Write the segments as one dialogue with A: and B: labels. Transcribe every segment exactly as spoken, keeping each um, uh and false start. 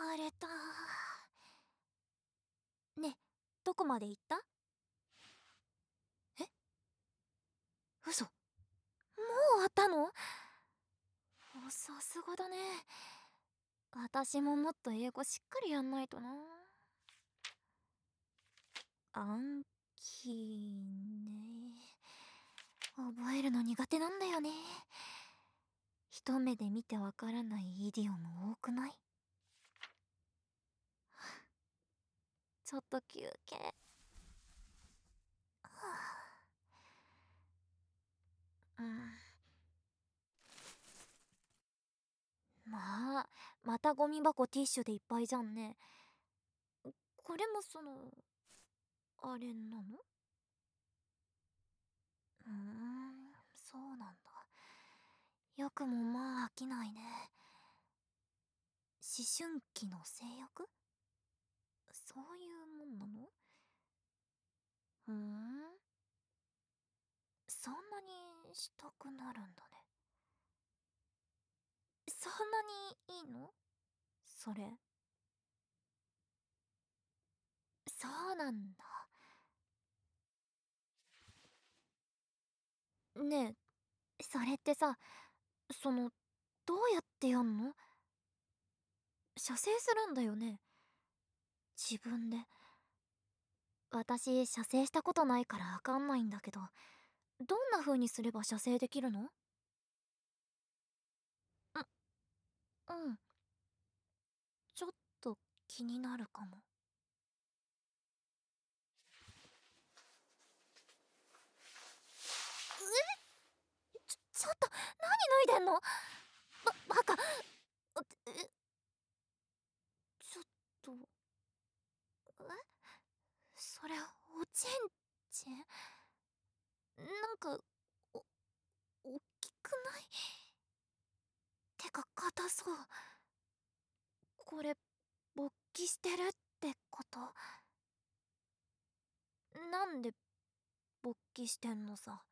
A: 疲れた。ね、どこまで行った？え？嘘。もう終わったの？さすがだね。私ももっと英語しっかりやんないとな。暗記ね。覚えるの苦手なんだよね。一目で見てわからないイディオム多くない？ちょっと休憩。はあ、うん。まあ、またゴミ箱ティッシュでいっぱいじゃんね。これもその、あれなの？うーん、そうなんだ。よくもまあ飽きないね。思春期の性欲？そういうもんなの？ふーん。そんなにしたくなるんだね。そんなにいいの？それ。そうなんだ。ねえ、それってさ、その、どうやってやんの？射精するんだよね？自分で。私、射精したことないからわかんないんだけど、どんな風にすれば射精できるの？う、うん。ちょっと気になるかも。え？ちょ、ちょっと、何脱いでんの？ば、バカ。え、ちょっと。え？それ、おちんちん？なんか、お、おっきくない？てか硬そう。これ、勃起してるってこと？なんで勃起してんのさ。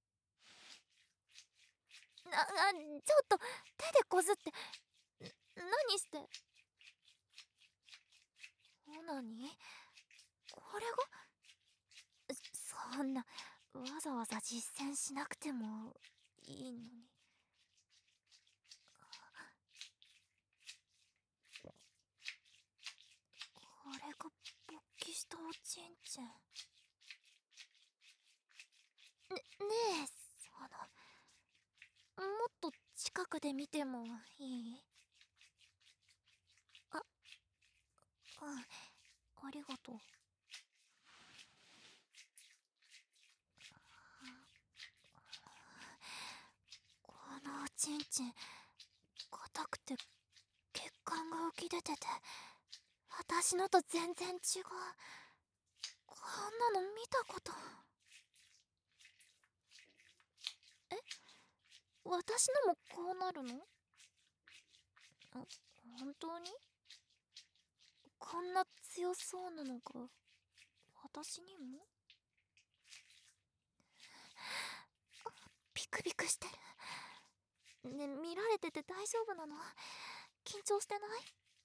A: な、な、ちょっと、手でこすって、何して。オナニー？これが？そんな、わざわざ実践しなくてもいいのに。これが勃起したおちんちん。ね、ねえ、その、もっと近くで見てもいい？あ、うん、ありがとう。このおちんちん、硬くて血管が浮き出てて、私のと全然違う。こんなの見たこと。え？私のもこうなるの？あ、本当に？こんな強そうなのが私にも？ビクビクしてる。ね、見られてて大丈夫なの？緊張してない？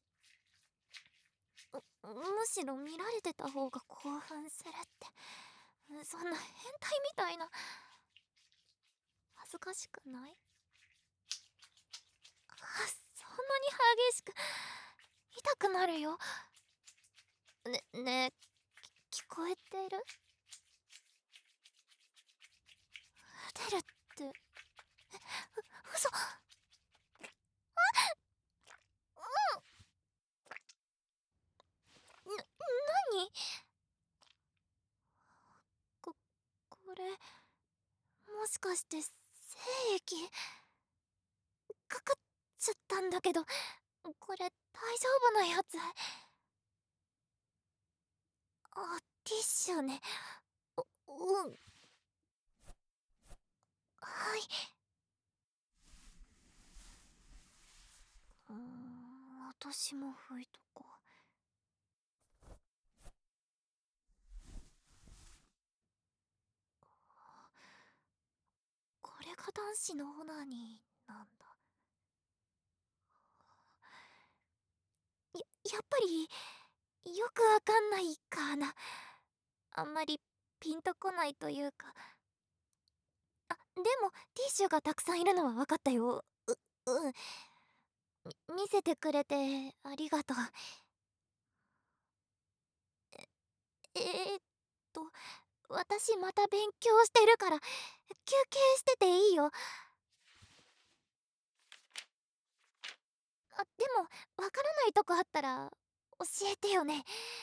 A: むしろ見られてた方が興奮するって。そんな変態みたいな。恥ずかしくない？あ、そんなに激しく痛くなるよ。ね、ねえ、き聞こえてる？出るって、え、う、嘘。な、何？こ、これ、もしかして精液かかっちゃったんだけど、これ大丈夫なやつ？あ、ティッシュね。う、うん。はい。うーん、私も拭いとこう。これが男子のオナニーなんだ。 ぱりよくわかんないかな。あんまりピンとこないというか。あ、でもティッシュがたくさんいるのはわかったよ。ううん。み見せてくれてありがとう。ええーっと私また勉強してるから休憩してていいよ。あ、でもわからないとこあったら教えてよね。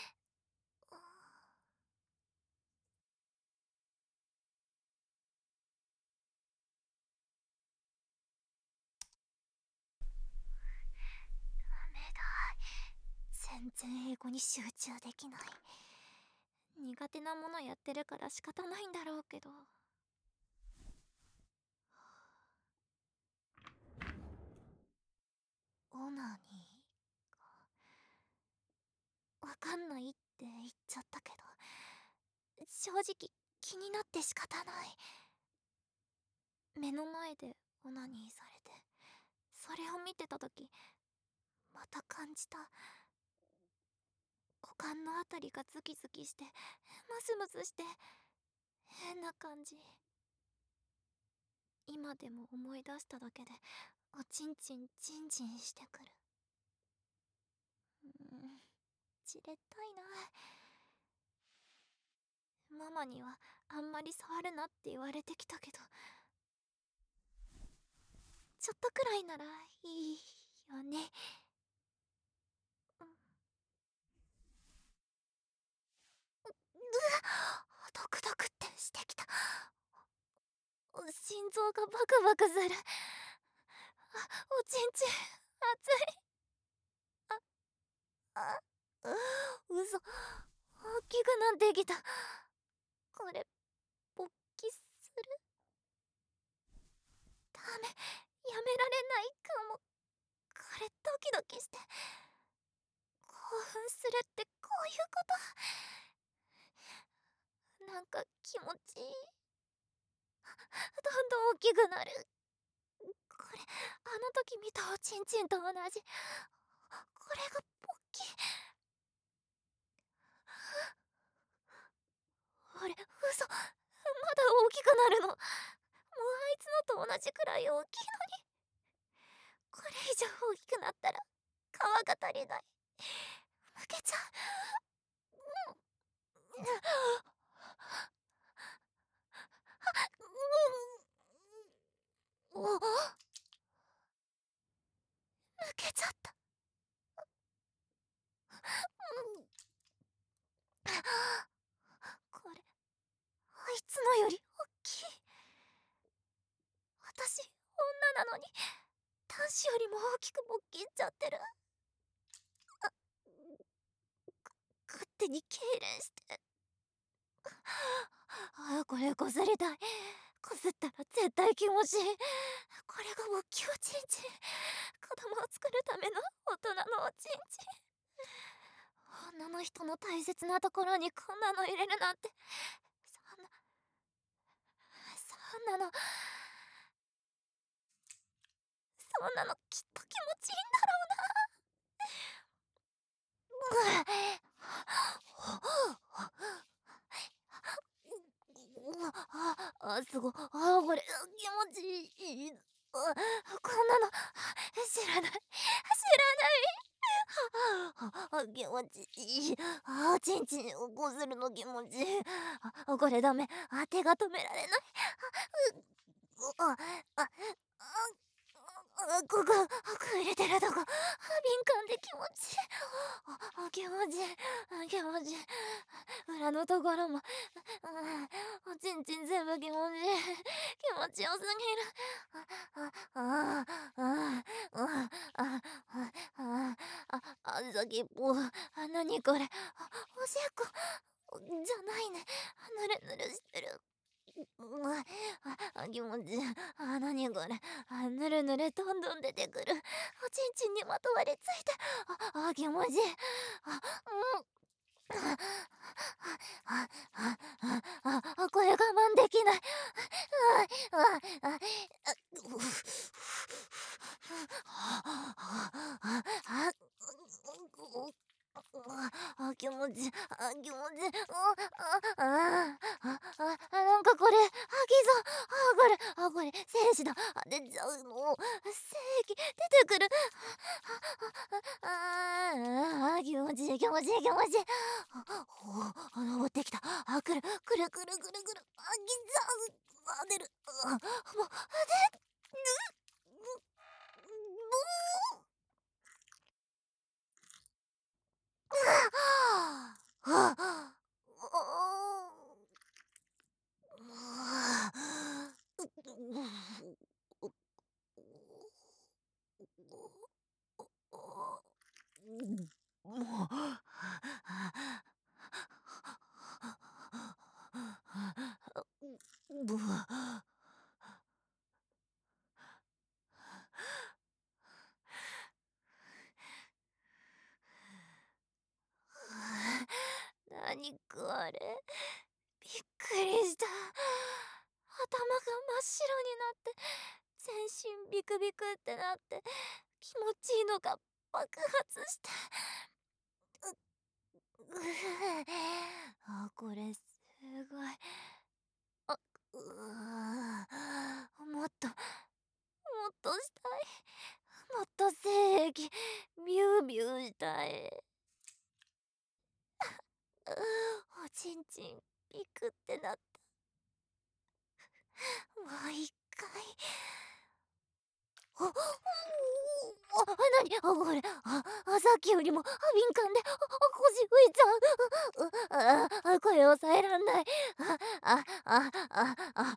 A: ダメだ、全然英語に集中できない。苦手なものやってるから仕方ないんだろうけど。オナニーわかんないって言っちゃったけど、正直気になって仕方ない。目の前でオナニーされてそれを見てた時また感じた。股間のあたりがズキズキしてムズムズして変な感じ。今でも思い出しただけでおちんちんチンチンしてくる。うん、じれったいな。ママにはあんまり触るなって言われてきたけど、ちょっとくらいならいいよね。うん、ドクドクってしてきた。心臓がバクバクする。あ、おちんちん熱い。あ、嘘、大きくなってきた。これ勃起する？ダメ、やめられないかも。これドキドキして興奮するってこういうこと？なんか気持ちいい。どんどん大きくなる。これあの時見たおちんちんと同じ。これが勃起。あれ、嘘、まだ大きくなるの。もうあいつのと同じくらい大きいのに。これ以上大きくなったら皮が足りない。負けちゃう。うん、うん、お、抜けちゃった。うん、これあいつのより大きい。私女なのに男子よりも大きく勃起しちゃってる。あ、勝手に痙攣して。あ、これこすりたい。こすったら絶対気持ちいい。これが勃起おちんちん。子供を作るための大人のおちんちん。女の人の大切なところにこんなの入れるなんて。そんなそんなのそんなのきっと気持ちいいんだろうな。ああ、すごい。あ、これ気持ちいい。あ、こんなの知らない知らない。ああ、気持ちいい。あ、ちんちんをこするの気持ちいい。あ、これダメ。あ、手が止められない。あ、うあ、あ、あ、ここ、こ入れてるとこ、敏感で気持ちいい。あ、気持ちいい。気持ちいい。裏のところも、おちんちん全部気持ちいい。気持ちよすぎる。あ、あ、あ、あ、あ、あ、あ、あ、あ、先っぽ。あ、なにこれ。あ、おしっこ。じゃないね。ぬるぬるしてる。うわ、あ、気持ちいい。あ、なにこれ。あ、ぬるぬるどんどん出てくる。おちんちんにまとわりついて。あ、あ、気持ちいい。あ、うん。あ、あ、あ、あ、あ、あ、これ我慢できない。あ、あ、あ、あ、うあ、あ、あ、あ、 ちいい、あ、気持ちいい、あ、あ、あ、あ、あ、あ、なんかこれ、あ、きそう、あ、これ、あ、これ、精子だ、あ、出ちゃうの、精液、出てくる、あ、あ、あ、あ、気持ちいい、気持ちいい、気持ちいい、あ、おお、登ってきた、あ、くる、くるくるくるくる、あ、きちゃう、あ、出る、あ、もう、で、ぬ、ぬ、ぬ、はあ、はあ、なにこれ、びっくりした。頭が真っ白になって全身ビクビクってなって気持ちいいのが爆発して、ううあ、これすごい、あ、うーもっともっとしたい、もっと精液ビュービューしたい。おちんちんビクってなった。もう一回。あ、あ、あ、なに、あ、これ、あ、あ、さっきよりも、あ、敏感で、あ、あ、腰浮いちゃう。う、あ、あ、声を抑えらんない。あ、あ、あ、あ、あ、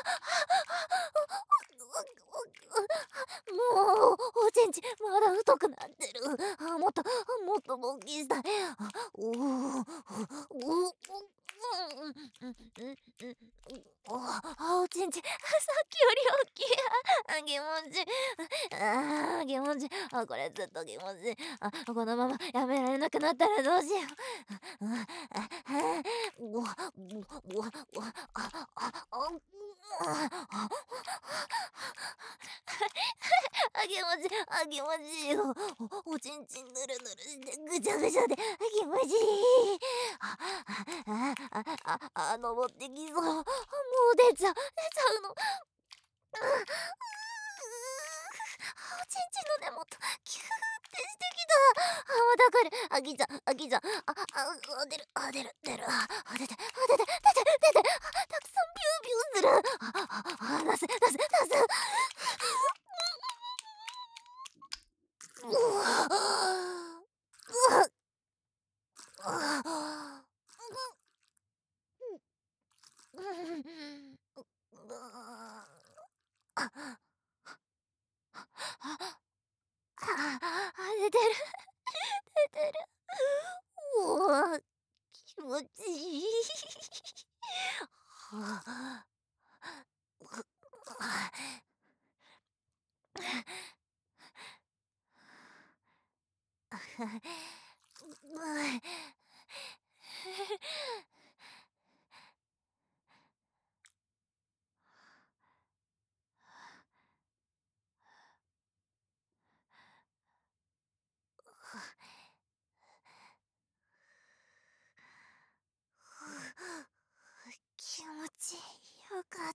A: もう、おちんちまだ太くなってる。あ、もっと、もっと勃起したい。あ、おお、おお、お、うん、うん、うん、うん、うん、あ、おちんち、さっきより大きい。あ、気持ちいい。ああ、気持ちいい。あ、これずっと気持ちいい。あ、このままやめられなくなったらどうしよう。あ、あ、あ、うわ、うわ、うわ、うわ、あ、あ、あ、うあ、あ、気持ちいい。あ、気持ちいいよ。お、おちんちんぬるぬるしてぐちゃぐちゃで気持ちいい。あ、あ、あ、あ、あ、あ、登ってきそう。もう出ちゃう、出ちゃうの。あ、おちんちんの根元キューってしてきた。あ、また来る。あ、来ちゃう、あ、来ちゃう。あ、あ、あ、出る、あ、出る、出る。あ、あ、出て、あ、出て、出て、出て。あ、たくさんビュービューする。あ、あ、あ、出せ、出せ、出せ。うわ、うわ、あ、うん、うん、うわ、あ、あ、あ、出てる、出てる。うわ、気持ちいい。はあ、気持ちよかった。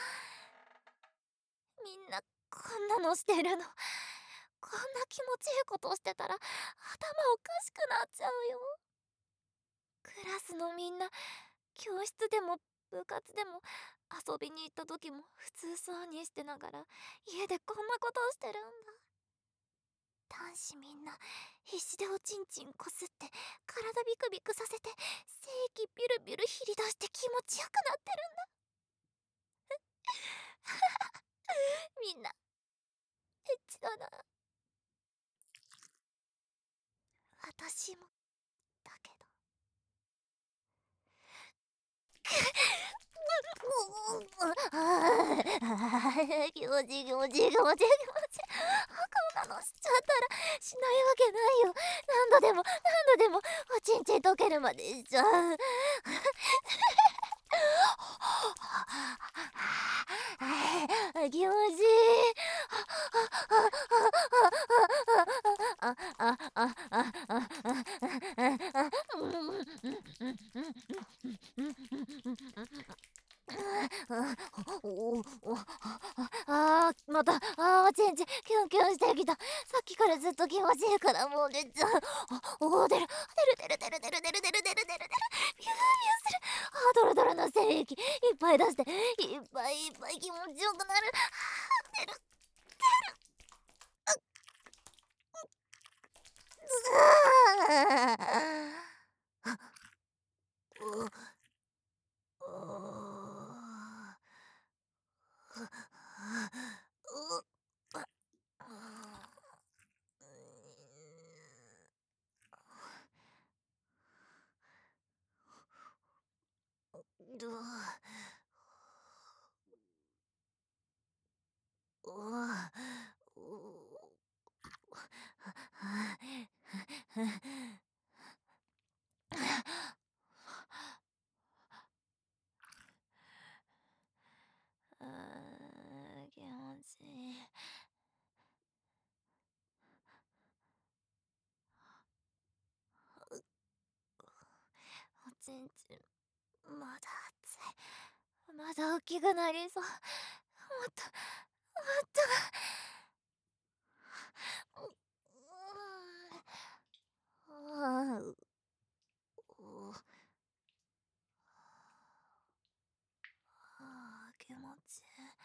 A: みんなこんなのしてるの。こんな気持ちいいことしてたら頭おかしくなっちゃうよ。クラスのみんな、教室でも部活でも遊びに行った時も普通そうにしてながら家でこんなことをしてるんだ。男子みんな必死でおちんちんこすって体ビクビクさせて精液ビュルビュルひり出して気持ちよくなってるんだ。みんなエッチだな。私もだけど。気持ちいい、気持ちいい、気持ちいい、気持ちいい。こんなのしちゃったらしないわけないよ。何度でも何度でもおちんちん溶けるまでしちゃう。気持ちいい。あ、あ、あ、あ、あ、あ、あ、もおおあーまたあーチンチンキュンキュンしてきた。さっきからずっと気持ちいいからもう出ちゃう。あおー出る出る出る出る出る出る出る出る出る出るビュービューする。あドロドロの精液いっぱい出していっぱいいっぱい気持ちよくなる。出るあう気持ちいい。おちんちんまだ熱い。まだ大きくなりそう。もっともっとああ気持ちいい。